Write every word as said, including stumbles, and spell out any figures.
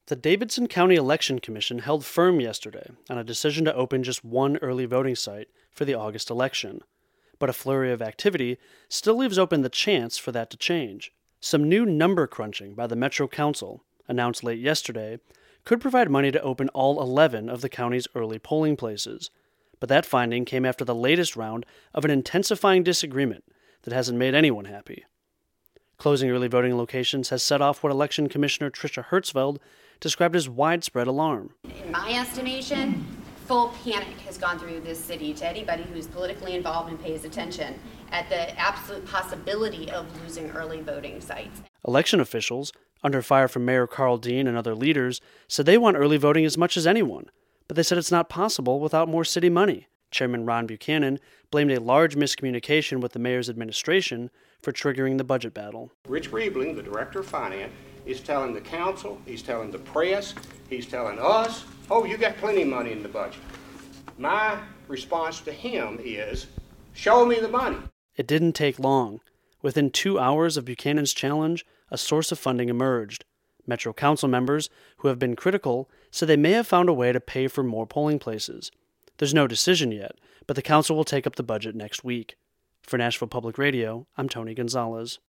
The Davidson County Election Commission held firm yesterday on a decision to open just one early voting site for the August election. But a flurry of activity still leaves open the chance for that to change. Some new number crunching by the Metro Council, announced late yesterday, could provide money to open all eleven of the county's early polling places. But that finding came after the latest round of an intensifying disagreement that hasn't made anyone happy. Closing early voting locations has set off what Election Commissioner Tricia Hertzfeld described as widespread alarm. In my estimation, full panic has gone through this city to anybody who's politically involved and pays attention at the absolute possibility of losing early voting sites. Election officials, under fire from Mayor Carl Dean and other leaders, said they want early voting as much as anyone, but they said it's not possible without more city money. Chairman Ron Buchanan blamed a large miscommunication with the mayor's administration for triggering the budget battle. Rich Riebling, the director of finance, is telling the council, he's telling the press, he's telling us, oh, you got plenty of money in the budget. My response to him is, show me the money. It didn't take long. Within two hours of Buchanan's challenge, a source of funding emerged. Metro Council members, who have been critical, said they may have found a way to pay for more polling places. There's no decision yet, but the council will take up the budget next week. For Nashville Public Radio, I'm Tony Gonzalez.